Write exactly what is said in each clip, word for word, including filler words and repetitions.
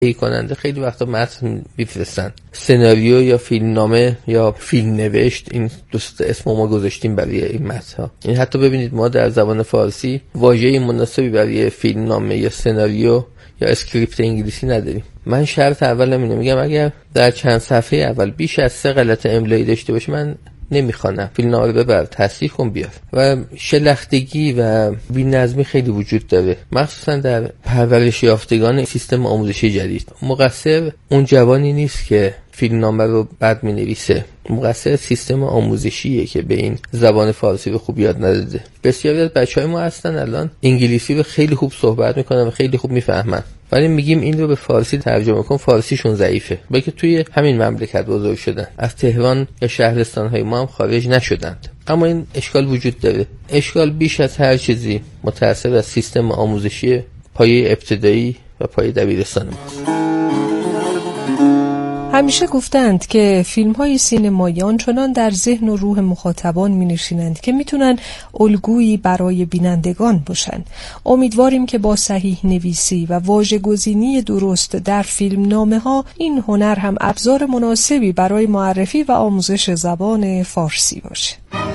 تهیه کننده خیلی وقتا متن میفرستن، سناریو یا فیلمنامه یا فیلم نوشت، این دوست اسم ما گذاشتیم برای این متن ها. این حتی ببینید ما در زبان فارسی واژه مناسبی برای فیلمنامه یا سناریو یا اسکریپت انگلیسی نداریم. من شرط اول نمیدونم، میگم اگر در چند صفحه اول بیش از سه غلط املایی داشته باشه من نمیخوانم، فیلمنامه رو ببر تصحیح کن بیار. و شلختگی و بی‌نظمی خیلی وجود داره، مخصوصا در پرورش یافتگان سیستم آموزشی جدید. مقصر اون جوانی نیست که فیلمنامه رو بد می‌نویسه، مقصر سیستم آموزشیه که به این زبان فارسی رو خوب یاد نداده. بسیاری از بچهای ما هستن الان انگلیسی رو خیلی خوب صحبت میکنن و خیلی خوب میفهمن، ولی میگیم این رو به فارسی ترجمه کن، فارسیشون ضعیفه، بلکه توی همین مملکت بزرگ شدن، از تهران یا شهرستان‌های ما هم خارج نشدند. اما این اشکال وجود داره. اشکال بیش از هر چیزی متأثر از سیستم آموزشی پایه ابتدایی و پایه دبیرستان ماست. همیشه گفتند که فیلم‌های سینمایی آنچنان در ذهن و روح مخاطبان می‌نشینند که میتونن الگویی برای بینندگان باشند. امیدواریم که با صحیح نویسی و واژه‌گزینی درست در فیلمنامه‌ها این هنر هم ابزار مناسبی برای معرفی و آموزش زبان فارسی باشه.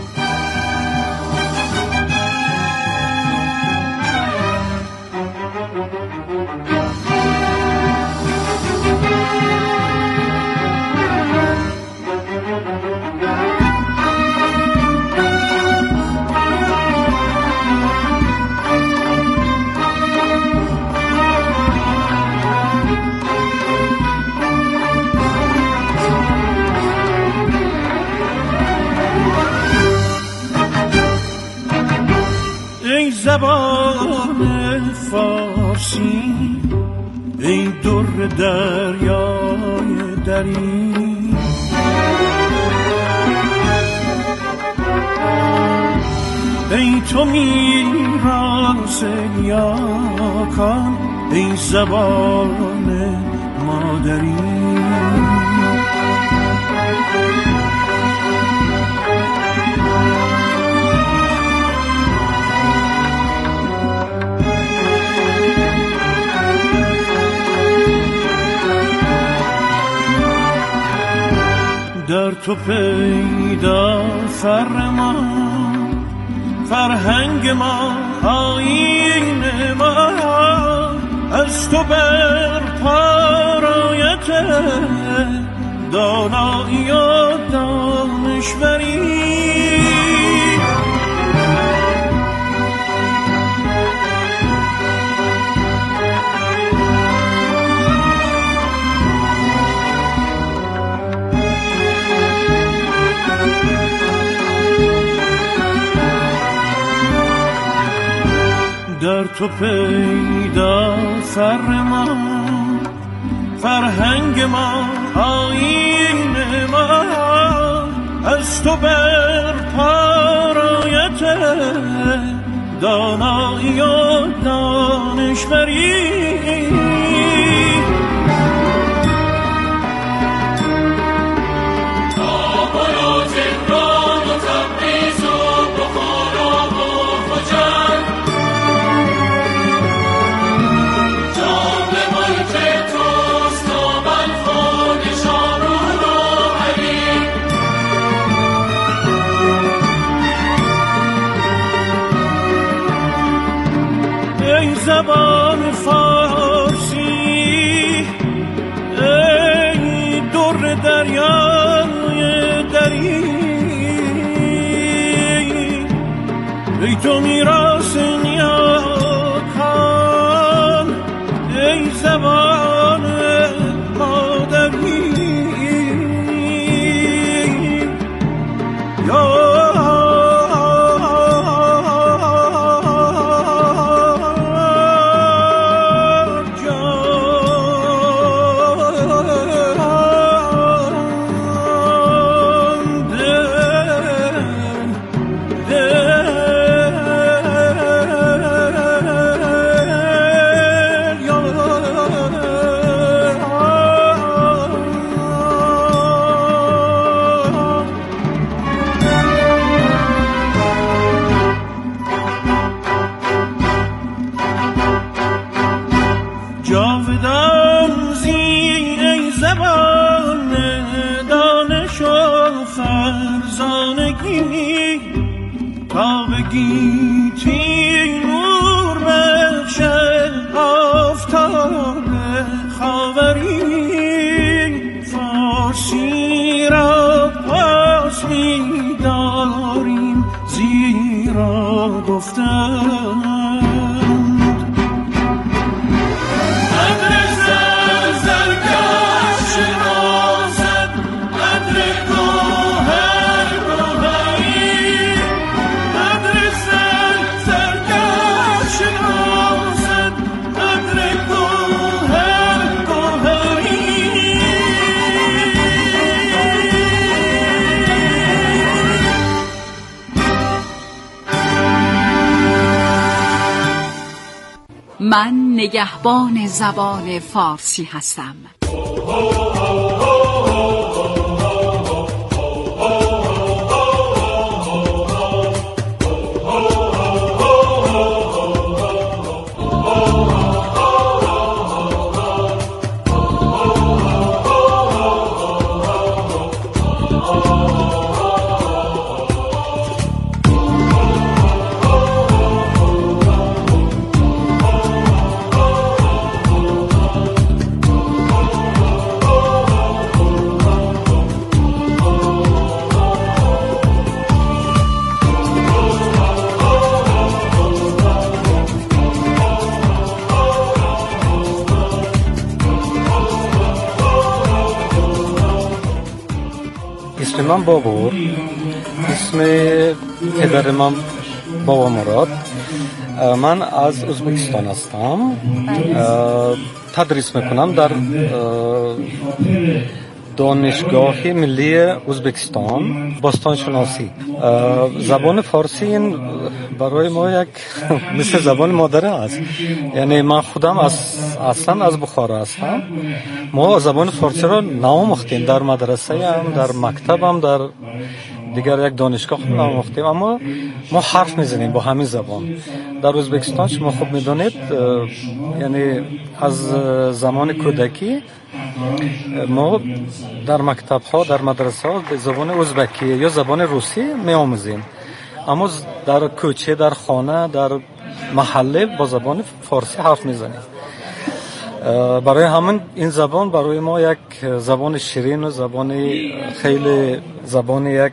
زبان فارسی ای در دریای دری، ای تو میراث نیاکان، ای زبان مادری. در تو پیدا فر ما، فرهنگ ما، آیین ما، از تو بر پارایت دانایی و دانشوری. در تو پیدا فر ما، فرهنگ ما، آیین ما، از تو بر پارایت دانایی و دانشوری. زبان فارسی ای در دریای دری، ای تو میراث نیاکان، ای زبان مادری. یا گیتی نور بخشد آفتاب خاوری فارسی را پاس می داریم زیرا گفتند من نگهبان زبان فارسی هستم. اسم من بابور، اسم پدر من بابا مراد. من از ازبکستان هستم. تدریس میکنم در دانشگاه ملی ازبکستان باستان شناسی. زبان فارسی این برای ما یک مثل زبان مادر است. یعنی من خودم از اصلا از بخارا هستم. ما زبان فارسی را نامختیم، در مدرسه هم، در مکتب هم، در دیگر یک دانشگاه هم نامختیم، اما ما حرف میزنیم با همین زبان. در ازبکستان شما خوب میدونید، یعنی از زمان کودکی ما در مکتب ها، در مدرسه ها به زبان ازبکی یا زبان روسی می آموزیم، اما در کوچه، در خانه، در محله با زبان فارسی حرف میزنیم. برای همین این زبان برای ما یک زبان شیرین و زبان خیلی زبان یک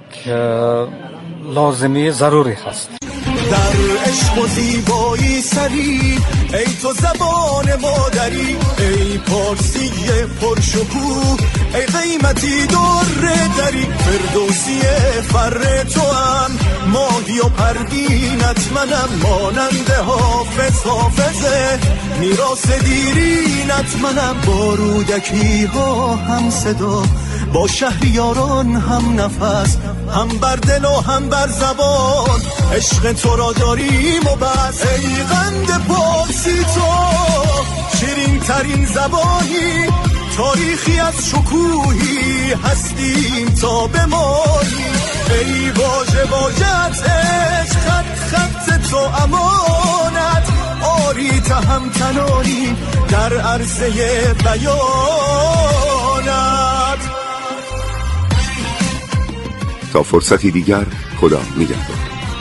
لازمی ضروری هست. در عشق و زیبایی سری، ای تو زبان مادری، ای پارسی پرشکوه، ای قیمتی در دری، فردوسی فر تو هم، ماهی و پروینت منم، ماننده حافظ حافظه، میراث دیرینت منم، با رودکی ها هم صدا، با شهریاران هم نفس، هم بر دل و هم بر زبان، عشق تو را داریم و بس. ای قند پارسی تو شیرین ترین زبانی، تاریخی از شکوهی هستیم تا بمانی. ای واژه واژت عشق، خط خط تو امانت، آری تهمتنانی در عرصه بیانت. تا فرصتی دیگر، خدا نگهدار.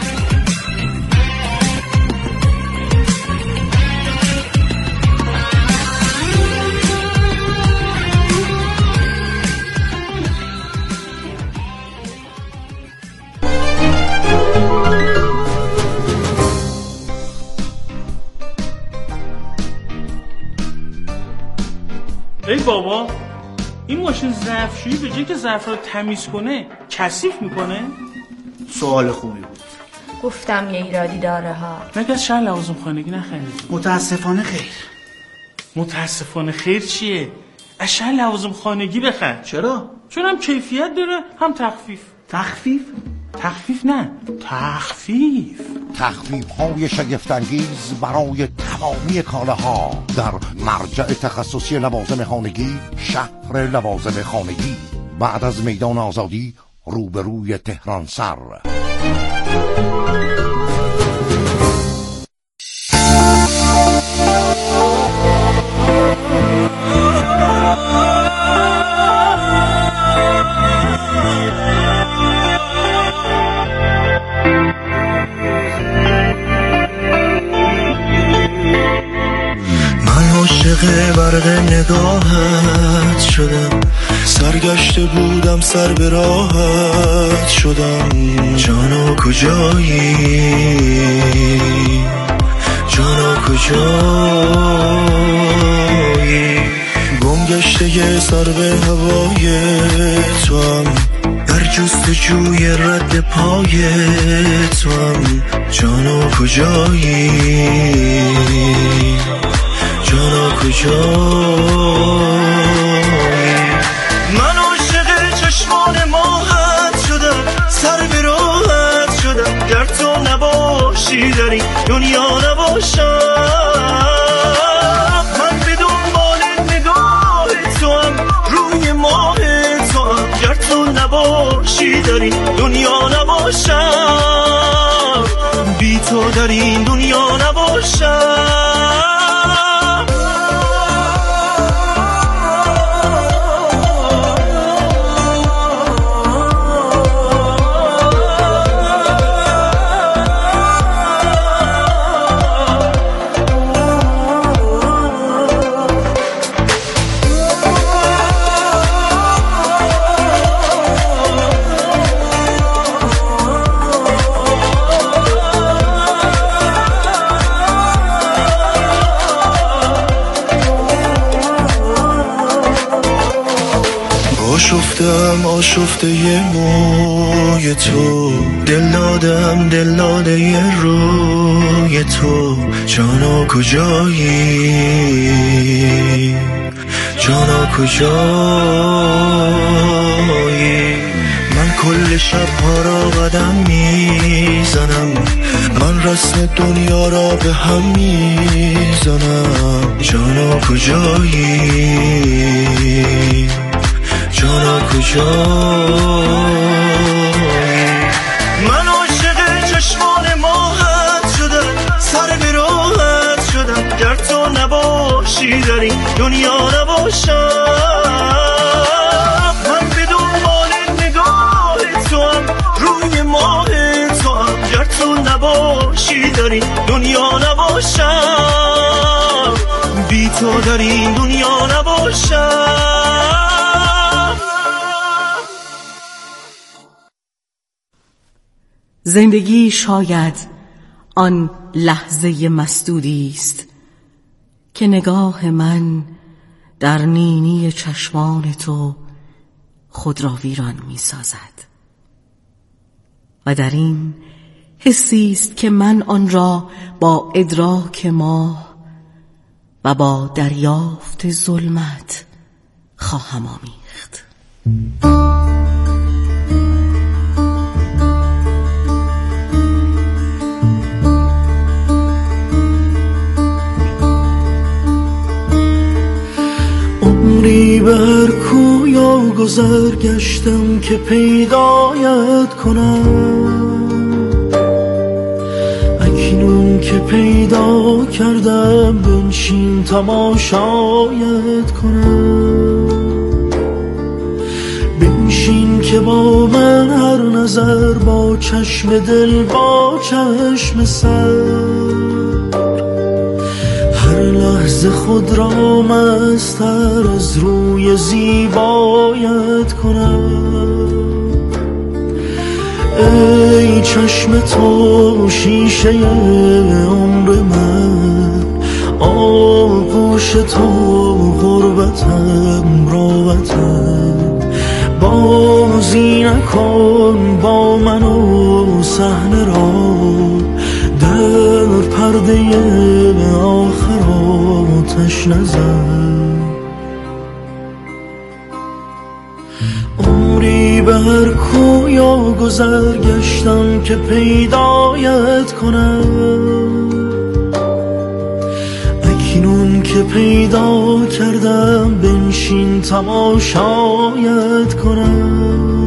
ای بابا، این ماشین ظرفشویی به جای که ظرف رو تمیز کنه کثیف میکنه؟ سوال خوبی بود. گفتم یه ایرادی داره ها. مگه از شهر لوازم خانگی نخریدی؟ متاسفانه خیر. متاسفانه خیر چیه؟ از شهر لوازم خانگی بخر. چرا؟ چون هم کیفیت داره هم تخفیف. تخفیف؟ تخفیف نه، تخفیف. تخفیف های شگفت‌انگیز برای تمامی کالاها در مرجع تخصصی لوازم خانگی، شهر لوازم خانگی، بعد از میدان آزادی، روبروی تهران سر. نگاهت شدم، سرگشته بودم سر به راحت شدم. جانا کجایی، جانا کجایی، گم گشته یه سر به هوای تو هم، در جستجوی رد پای تو هم. جانا کجایی، جانا کجایی، من عاشق چشمان ماهت شدم، سر به راحت شدم. گر تو نباشی در این دنیا نباشم، من به دنبال نگاه تو هم، روی ماه تو هم. گر تو نباشی در این دنیا نباشم، بی تو در این دنیا نباشم. آشفتم آشفته یه موی تو، دل دادم دل داده یه روی تو. جانا کجایی، جانا کجایی، من کل شب ها را قدم میزنم، من رسم دنیا را به هم میزنم. جانا کجایی، جانا کجایی، من عاشق چشمان ماهت شدم، سر به راحت شدم. گر تو نباشی در این دنیا نباشم، من به دنبال نگاه تو هم، روی ماه تو هم. گر تو نباشی در این دنیا نباشم، بی تو در این دنیا نباشم. زندگی شاید آن لحظه مسدودی است که نگاه من در نینی چشمان تو خود را ویران می سازد و در این حسی است که من آن را با ادراک ماه و با دریافت ظلمت خواهم آمیخت. عمری بر کویا گذر گشتم که پیدایت کنم، اکنون که پیدا کردم بنشین تماشایت کنم. بنشین که با من هر نظر، با چشم دل با چشم سر، هر لحظه خود را مستر از روی زیبایت کنم. ای چشم تو شیشه عمر من، آغوش تو غربتم راوتم. بازی نکن با من و صحنه را، در پرده آخر آتش نزن. عمری به هر کویا گذر گشتم که پیدایت کنم، اکنون که پیدا کردم بنشین تماشایت کنم.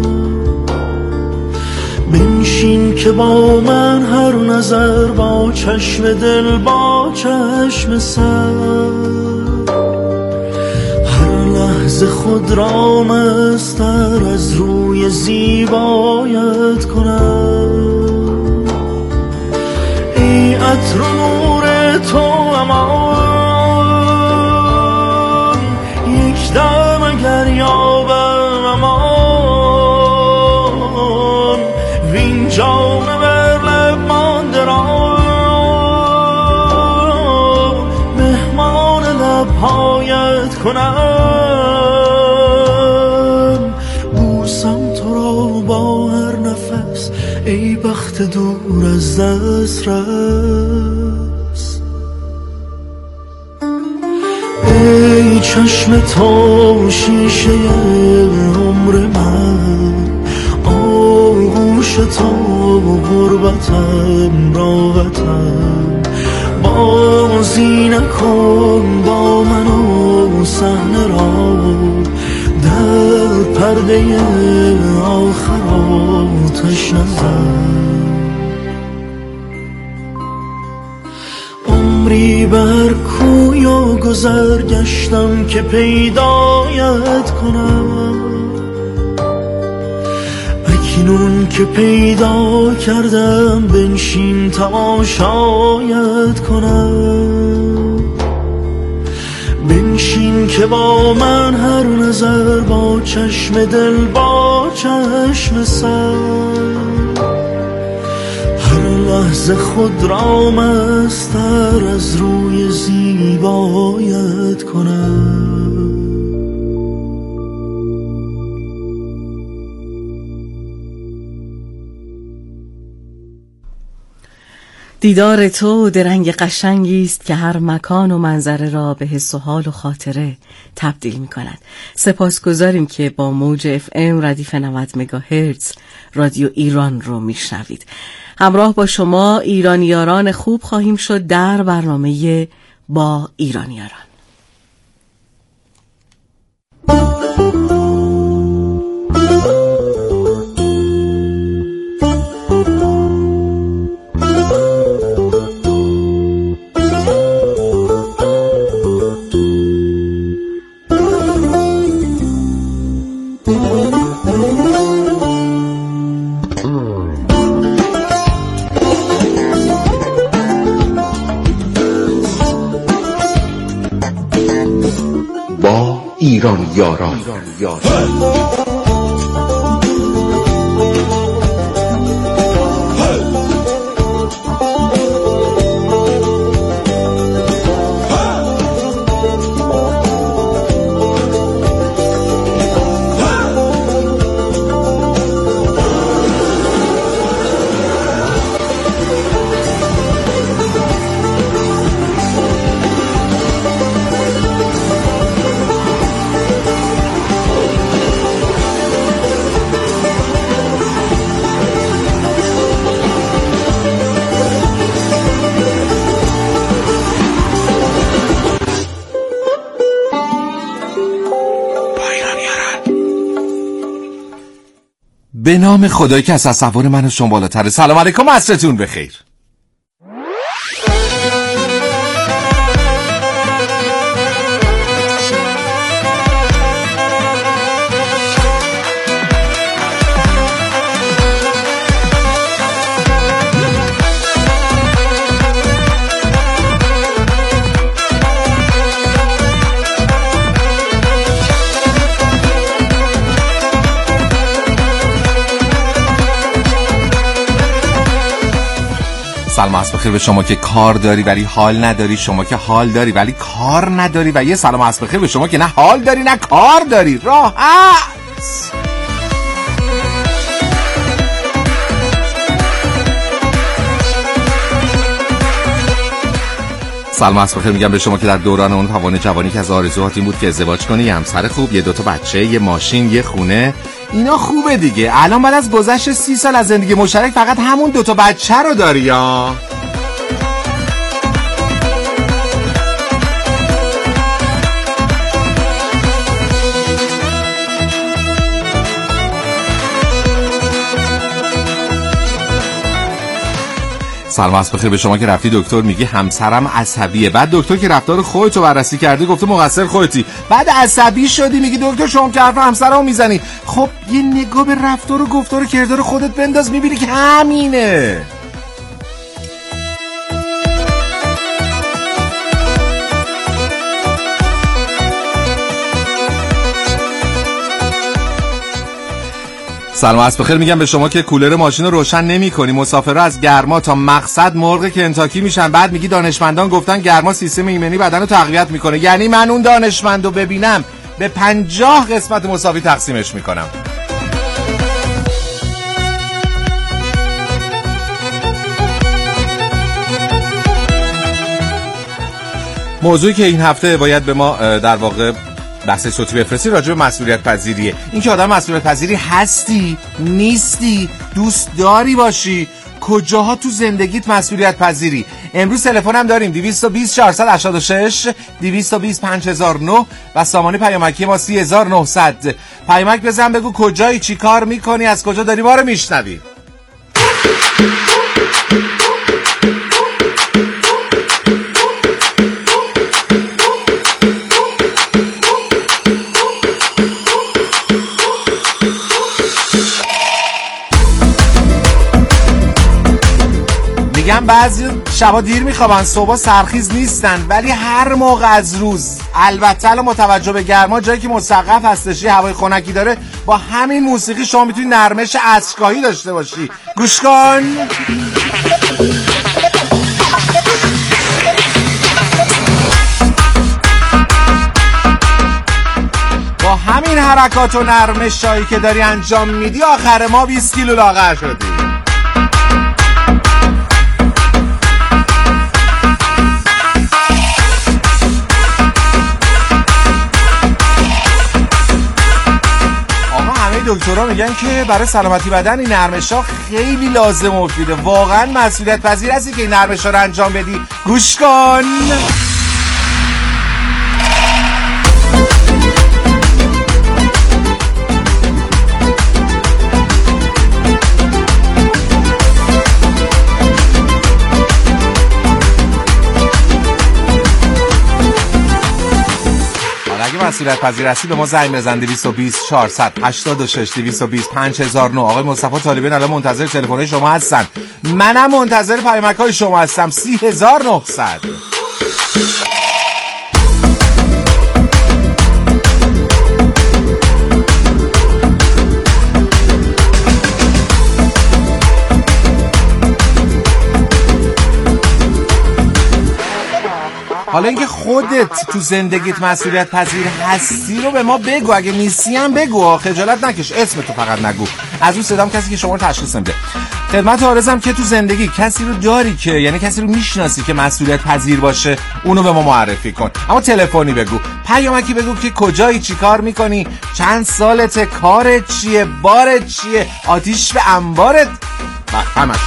بنشین که با من هر نظر، با چشم دل با چشم سر، هر لحظه خود را مستر از روی زیبایت کنم. ای عطر و نور تو امان، دریابم امان وین جام بر لب مانده را مهمان لبهایت کنم بوسم تو را با هر نفس ای بخت دور از دست رس ای چشم تو شیشه عمر من آغوش تو غربتم راحتم بازی نکن با من و صحنه را در پرده آخر آتش نزن عمری بر کوی و گذر گشتم که پیدایت کنم اکنون که پیدا کردم بنشین تماشایت کنم بنشین که با من هر نظر با چشم دل با چشم سر هر لحظه خود را مستر از روی زیبایت کنم دیدار تو درنگ قشنگی است که هر مکان و منظره را به حس و حال و خاطره تبدیل می کند. سپاسگزاریم که با موج اف ام ردیف نود مگاهرتز رادیو ایران رو می شنوید. همراه با شما ایرانیاران خوب خواهیم شد در برنامه با ایرانیاران. ایران یاران به نام خدایی که از تصور من و شما بالاتره. سلام علیکم، عصرتون بخیر. سلام عصر بخیر به شما که کار داری ولی حال نداری، شما که حال داری ولی کار نداری، و یه سلام عصر بخیر به شما که نه حال داری نه کار داری. راحت. سلام عصر بخیر میگم به شما که در دوران اون توان جوانی که از آرزوهات این بود که ازدواج کنی، یه همسر خوب، یه دوتا بچه، یه ماشین، یه خونه، اینا خوبه دیگه. الان بعد از گذشت سی سال از زندگی مشترک فقط همون دوتا بچه رو داری یا؟ سلام عصر بخیر به شما که رفتی دکتر میگی همسرم عصبیه، بعد دکتر که رفتار خودتو بررسی کرده گفته مقصر خودتی، بعد عصبی شدی میگی دکتر شما که حرف همسرمو میزنی. خب یه نگاه به رفتار و گفتار و کردار خودت بنداز میبینی که همینه. سلام عصر بخیر میگم به شما که کولر ماشین رو روشن نمی‌کنی، مسافرها از گرما تا مقصد مرغ کنتاکی میشن. بعد میگی دانشمندان گفتن گرما سیستم ایمنی بدن رو تقویت میکنه. یعنی من اون دانشمندو ببینم به پنجاه قسمت مساوی تقسیمش میکنم. موضوعی که این هفته باید به ما در واقع بحث صوتی بفرستی راجع به مسئولیت پذیریه. این که آدم مسئولیت پذیری هستی، نیستی، دوست داری باشی، کجاها تو زندگیت مسئولیت پذیری. امروز تلفن هم داریم دویست و بیست چهارصد و هشتاد و شش دویست و بیست پنج هزار و نه و سامانه پیامکی ما سی هزار و نهصد. پیامک بزن بگو کجایی، چی کار میکنی، از کجا داری ما رو میشنوی. میگم بعضی شبا دیر میخوابن، صبح سرخیز نیستن، ولی هر موقع از روز البته الان متوجه به گرما جایی که مسقف هستش هوای خنکی داره، با همین موسیقی شما میتونی نرمش اشکایی داشته باشی. گوش کن. با همین حرکات و نرمشایی که داری انجام میدی آخر ما بیست کیلو لاغر شدی. دکترها میگن که برای سلامتی بدن این نرمش‌ها خیلی لازم و مفیده. واقعا مسئولیت پذیر هستی که این نرمش‌ها رو انجام بدی. گوش کن. اگه مسئولیت پذیر هستی به ما زنگ بزن دویست و بیست چهارصد و هشتاد و شش دویست و بیست پنج هزار و نه. آقای مصطفی طالبان الان منتظر تلفن‌های شما هستن، منم منتظر پیامک‌های شما هستم. سی هزار و نهصد. حالا اینکه خودت تو زندگیت مسئولیت پذیر هستی رو به ما بگو، اگه نیستی هم بگو، خجالت نکش، اسم تو فقط نگو. از اون صدام کسی که شما رو تشخیص نمیده. خدمت عارضم که تو زندگی کسی رو داری که یعنی کسی رو میشناسی که مسئولیت پذیر باشه، اونو به ما معرفی کن. اما تلفنی بگو، پیامکی بگو که کجایی، چی کار میکنی، چند سالته، کارت چیه، بارت چیه، آتیش به انبارت، همش.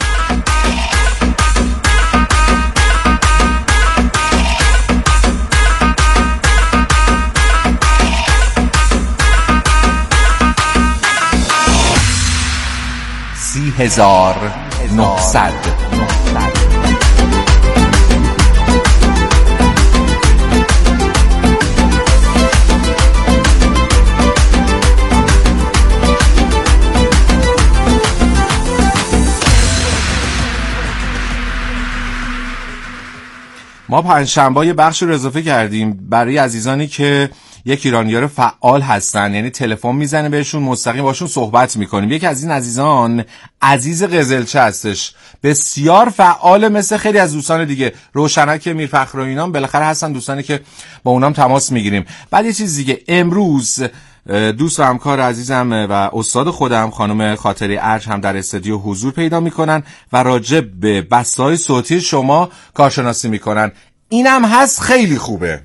سی هزار نهصد. ما پنجشنبه یه بخش رو اضافه کردیم برای عزیزانی که یک ایرانیار فعال هستن، یعنی تلفن میزنه بهشون، مستقیم باشون صحبت میکنیم. یکی از این عزیزان عزیز قزلچه هستش، بسیار فعال مثل خیلی از دوستان دیگه، روشنک میرفخر و اینام بالاخره هستن دوستانی که با اونام تماس میگیریم. بعد یه چیز دیگه، امروز دوست و همکار عزیزم و استاد خودم خانم خاطری ارج هم در استودیو حضور پیدا میکنن و راجع به بسته‌های صوتی شما کارشناسی میکنن. اینم هست خیلی خوبه.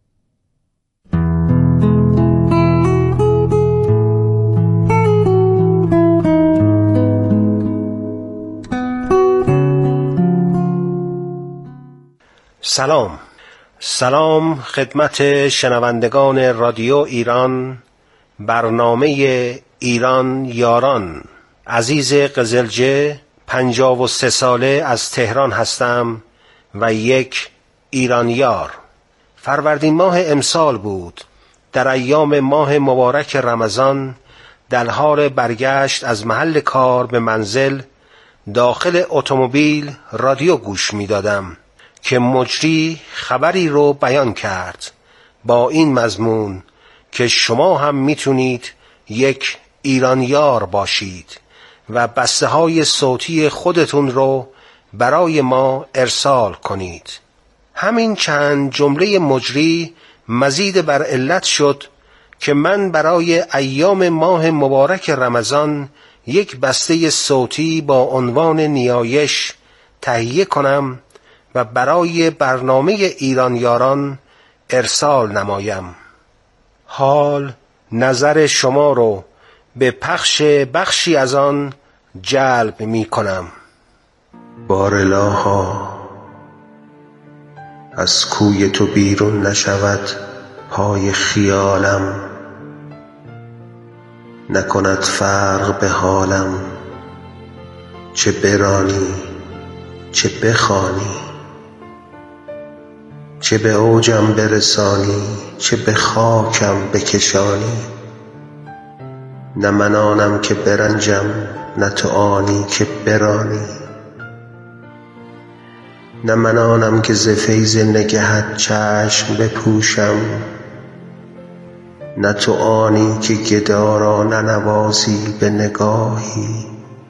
سلام سلام خدمت شنوندگان رادیو ایران، برنامه ایران یاران. عزیز قزلجه، پنجاه و سه ساله از تهران هستم و یک ایرانیار. فروردین ماه امسال بود. در ایام ماه مبارک رمضان در حال برگشت از محل کار به منزل داخل اتومبیل رادیو گوش می دادم که مجری خبری رو بیان کرد با این مضمون که شما هم میتونید یک ایرانیار باشید و بسته های صوتی خودتون رو برای ما ارسال کنید. همین چند جمله مجری مزید بر علت شد که من برای ایام ماه مبارک رمضان یک بسته صوتی با عنوان نیایش تهیه کنم و برای برنامه ایرانیاران ارسال نمایم. حال نظر شما رو به پخش بخشی از آن جلب می کنم. بارالها از کوی تو بیرون نشود پای خیالم، نکند فرق به حالم، چه برانی چه بخوانی، چه به اوجم برسانی چه به خاکم بکشانی. نه من آنم که برنجم نه تو آنی که برانی، نه من آنم که ز فیض نگهت چشم بپوشم، نه تو آنی که گدا را ننوازی به نگاهی.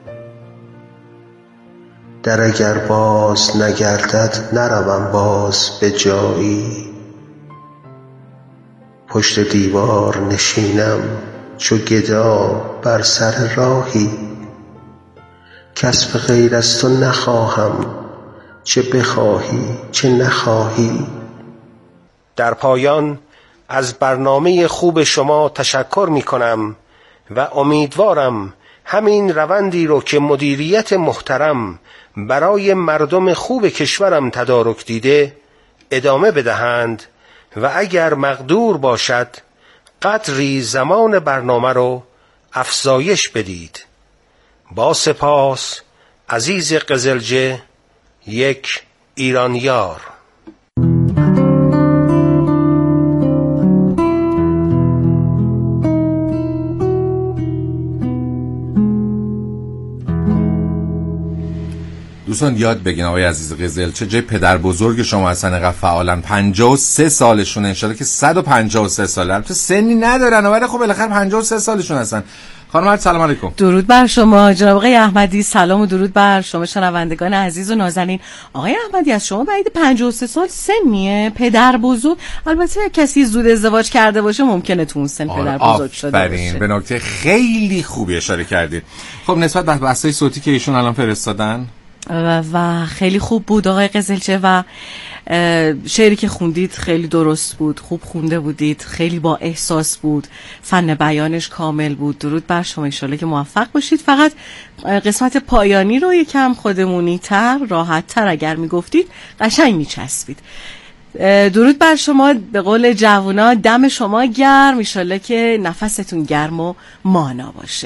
در اگر باز نگردد نروم باز به جایی، پشت دیوار نشینم چو گدا بر سر راهی. کسب غیر از تو نخواهم چه بخواهی چه نخواهی. در پایان از برنامه خوب شما تشکر می کنم و امیدوارم همین روندی رو که مدیریت محترم برای مردم خوب کشورم تدارک دیده ادامه بدهند و اگر مقدور باشد قدری زمان برنامه رو افزایش بدید. با سپاس. عزیز قزلجه، یک ایرانیار. دوستان یاد بگین آقای عزیز قزلچه جای پدر بزرگ شما هستن، اینقدر فعالن، پنجاه و سه سالشونه، انشالله که صد و پنجاه و سه ساله، تو سنی ندارن ولی خب بالاخره پنجاه و سه سالشون هستن. خانم عزیز سلام علیکم. درود بر شما جناب آقای احمدی، سلام و درود بر شما شنوندگان عزیز و نازنین. آقای احمدی از شما بعد پنجاه و سه سال سنیه پدر بزرگ، البته کسی زود ازدواج کرده باشه ممکنه تو اون سن پدر بزرگ شده باشه. به نکته خیلی خوبی اشاره کردید. خب نسبت به بحث‌های صوتی که ایشون الان فرستادن و, و خیلی خوب بود آقای قزلچه و شعری که خوندید خیلی درست بود، خوب خونده بودید، خیلی با احساس بود، فن بیانش کامل بود. درود بر شما، انشالله که موفق باشید. فقط قسمت پایانی رو یکم خودمونی تر راحت تر اگر میگفتید قشنگ میچسبید. درود بر شما، به قول جوونا دم شما گرم، انشالله که نفستون گرم و مانا باشه.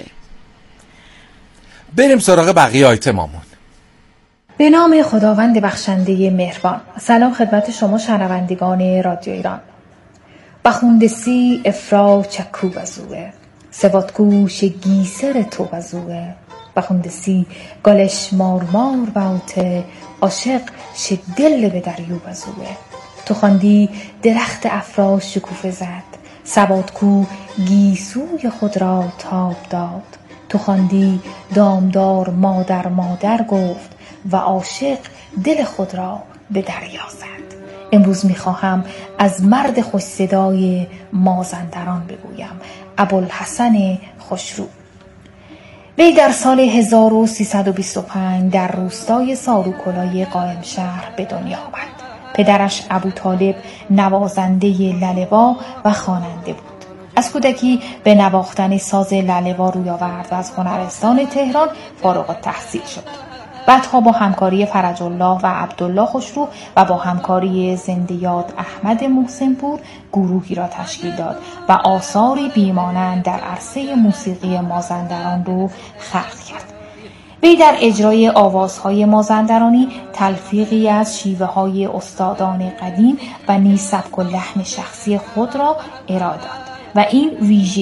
بریم سراغ بقیه آیتمامون. به نام خداوند بخشنده مهربان. سلام خدمت شما شنوندگان رادیو ایران. بخوندسی افرا چکو بزوه، سوادگوش گیسر تو بزوه. بخوندسی گالش مارمار باوته، عاشق شدل به دریو بزوه. تو خواندی درخت افرا شکوفه زد، سوادگو گیسوی خود را تاب داد. تو خواندی دامدار مادر مادر گفت، و عاشق دل خود را به دریا زد. امروز میخواهم از مرد خوش صدای مازندران بگویم، ابوالحسن خوشرو. وی در سال هزار و سیصد و بیست و پنج در روستای ساروکلای قائم شهر به دنیا آمد. پدرش ابوطالب نوازنده لاله‌وا و خواننده بود. از کودکی به نواختن ساز لاله‌وا روی آورد و از هنرستان تهران فارغ التحصیل شد. بعدها با همکاری فرج الله و عبدالله خوشرو و با همکاری زنده‌یاد احمد محسن‌پور گروهی را تشکیل داد و آثاری بیمانند در عرصه موسیقی مازندران رو خلق کرد. وی در اجرای آوازهای مازندرانی تلفیقی از شیوه‌های استادان قدیم و نیز سبک و لحن شخصی خود را ارائه داد و این ویژگی